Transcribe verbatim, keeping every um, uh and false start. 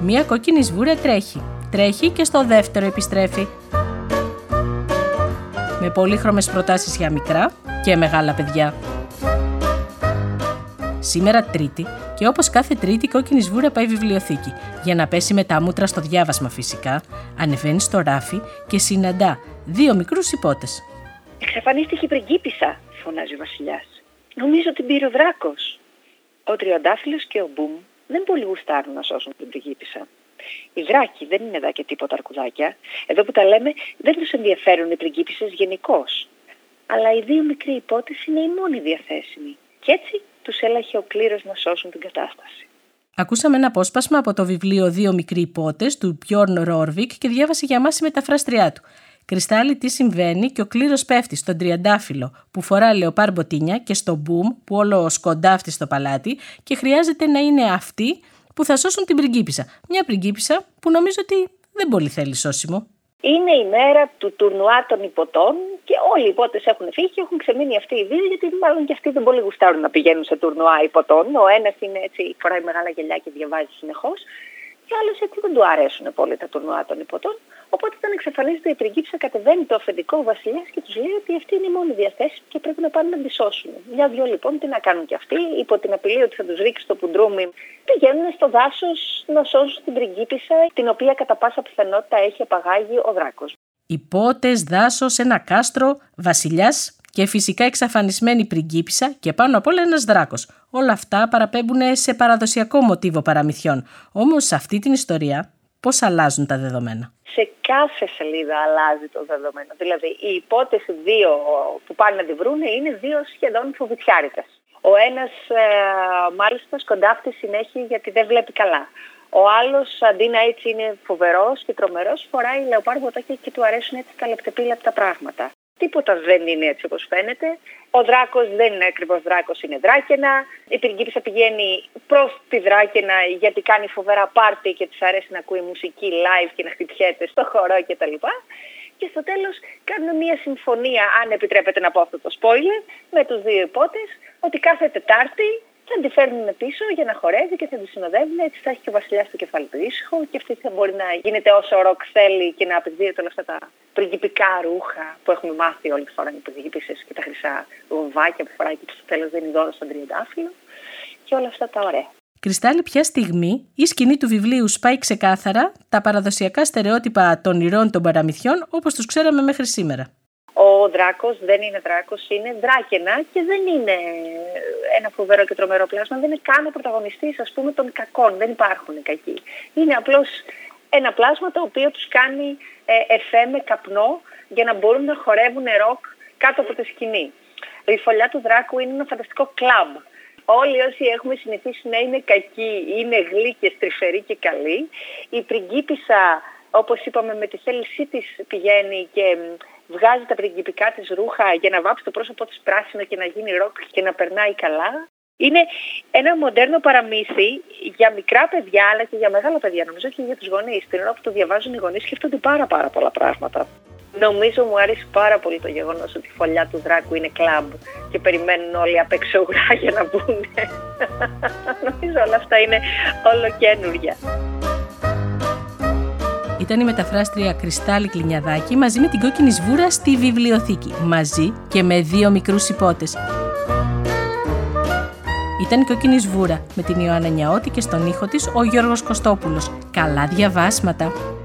Μία κόκκινη σβούρα τρέχει. Τρέχει και στο δεύτερο επιστρέφει. Με πολύχρωμες προτάσεις για μικρά και μεγάλα παιδιά. Σήμερα Τρίτη και όπως κάθε Τρίτη η κόκκινη σβούρα πάει βιβλιοθήκη. Για να πέσει με τα μούτρα στο διάβασμα φυσικά, ανεβαίνει στο ράφι και συναντά δύο μικρούς υπότες. «Εξαφανίστηκε η πριγκίπισσα», φωνάζει ο βασιλιάς. «Νομίζω την πήρε ο δράκος». Ο τριαντάφυλλος και ο Μπουμ δεν πολύ γουστάρουν να σώσουν την πριγκίπισσα. Οι δράκοι δεν είναι εδώ και τίποτα αρκουδάκια. Εδώ που τα λέμε δεν τους ενδιαφέρουν οι πριγκίπισσες γενικώς. Αλλά οι δύο μικροί υπότες είναι οι μόνοι διαθέσιμοι. Και έτσι τους έλαχε ο κλήρος να σώσουν την κατάσταση. Ακούσαμε ένα απόσπασμα από το βιβλίο «Δύο μικροί υπότες» του Μπιόρν Ρόρβικ και διάβασε για μας η μεταφράστριά του. Κρυστάλλι, τι συμβαίνει και ο κλήρος πέφτει στον τριαντάφυλλο που φορά λεοπάρ μποτίνια και στο Μπουμ που όλο σκοντάφτει στο παλάτι και χρειάζεται να είναι αυτοί που θα σώσουν την πριγκίπισσα. Μια πριγκίπισσα που νομίζω ότι δεν πολύ θέλει σώσιμο. Είναι η μέρα του τουρνουά των υποτών και όλοι οι υπότες έχουν φύγει και έχουν ξεμείνει αυτοί οι δύο, γιατί μάλλον και αυτοί δεν πολύ γουστάρουν να πηγαίνουν σε τουρνουά υποτών. Ο ένας είναι έτσι, φοράει μεγάλα γυαλιά και διαβάζει συνεχώς, και ο άλλος έτσι δεν του αρέσουν πολύ τα τουρνουά των υποτών. Οπότε όταν εξαφανίζεται η πριγκίπισσα, κατεβαίνει το αφεντικό ο βασιλιάς και τους λέει ότι αυτή είναι η μόνη διαθέση και πρέπει να πάνε να τη σώσουν. Μια-δυο λοιπόν τι να κάνουν κι αυτοί, υπό την απειλή ότι θα τους ρίξει το πουντρούμι, πηγαίνουν στο δάσος να σώσουν την πριγκίπισσα, την οποία κατά πάσα πιθανότητα έχει απαγάγει ο δράκος. Υπότες, δάσος, ένα κάστρο, βασιλιάς και φυσικά εξαφανισμένη πριγκίπισσα και πάνω απ' όλα ένας δράκος. Όλα αυτά παραπέμπουν σε παραδοσιακό μοτίβο παραμυθιών. Όμως σε αυτή την ιστορία πώς αλλάζουν τα δεδομένα? Σε κάθε σελίδα αλλάζει το δεδομένο. Δηλαδή οι υπότες δύο που πάνε να τη βρούνε είναι δύο σχεδόν φοβητσιάριδες. Ο ένας ε, μάλιστα σκοντάφτει συνέχεια γιατί δεν βλέπει καλά. Ο άλλος αντί να έτσι είναι φοβερός και τρομερός, φοράει λεοπάρ μποτάκια και του αρέσουν έτσι τα λεπτεπίλεπτα πράγματα. Τίποτα δεν είναι έτσι όπως φαίνεται. Ο δράκος δεν είναι ακριβώς δράκος, είναι δράκαινα. Η πριγκίπισσα πηγαίνει προς τη δράκαινα γιατί κάνει φοβερά πάρτι και της αρέσει να ακούει μουσική live και να χτυπιέται στο χορό κτλ. Και στο τέλος κάνουν μια συμφωνία, αν επιτρέπετε να πω αυτό το spoiler, με τους δύο υπότες, ότι κάθε Τετάρτη θα τη φέρνουν πίσω για να χορεύει και θα τη συνοδεύουν. Έτσι θα έχει και ο βασιλιάς στο κεφάλι του ήσυχο και αυτή θα μπορεί να γίνεται όσο ροκ θέλει και να απαιτείται όλα αυτά τα πριγκιπικά ρούχα που έχουμε μάθει όλη τη φορά οι πριγκίπισσες και τα χρυσά βομβάκια που φοράει και στο τέλος δίνει δώρο στον τριαντάφυλλο και όλα αυτά τα ωραία. Κρυστάλλι, ποια στιγμή η σκηνή του βιβλίου σπάει ξεκάθαρα τα παραδοσιακά στερεότυπα των ηρώων των παραμυθιών όπως τους ξέραμε μέχρι σήμερα? Ο δράκος δεν είναι δράκος, είναι δράκαινα και δεν είναι ένα φοβερό και τρομερό πλάσμα, δεν είναι καν ο πρωταγωνιστής, ας πούμε, των κακών, δεν υπάρχουν κακοί. Είναι απλώς ένα πλάσμα το οποίο τους κάνει ε, εφέ με καπνό για να μπορούν να χορεύουν ροκ κάτω από τη σκηνή. Η φωλιά του δράκου είναι ένα φανταστικό κλαμπ. Όλοι όσοι έχουμε συνηθίσει να είναι κακοί, είναι γλύκες, τρυφεροί και καλοί. Η πριγκίπισσα, όπως είπαμε, με τη θέλησή της πηγαίνει και βγάζει τα πριγκιπικά της ρούχα για να βάψει το πρόσωπό της πράσινο και να γίνει ροκ και να περνάει καλά. Είναι ένα μοντέρνο παραμύθι για μικρά παιδιά αλλά και για μεγάλα παιδιά, νομίζω και για τους γονείς. Την ώρα που το διαβάζουν οι γονείς σκέφτονται πάρα πάρα πολλά πράγματα. Νομίζω μου αρέσει πάρα πολύ το γεγονός ότι η φωλιά του δράκου είναι κλαμπ και περιμένουν όλοι απ' έξω ουρά για να μπουν. Νομίζω όλα αυτά είναι όλο καινούρια. Ήταν η μεταφράστρια Κρυστάλλι Κλινιαδάκη μαζί με την κόκκινη σβούρα στη βιβλιοθήκη, μαζί και με δύο μικρούς υπότες. Ήταν η κόκκινη σβούρα με την Ιωάννα Νιαώτη και στον ήχο της ο Γιώργος Κωστόπουλος. Καλά διαβάσματα!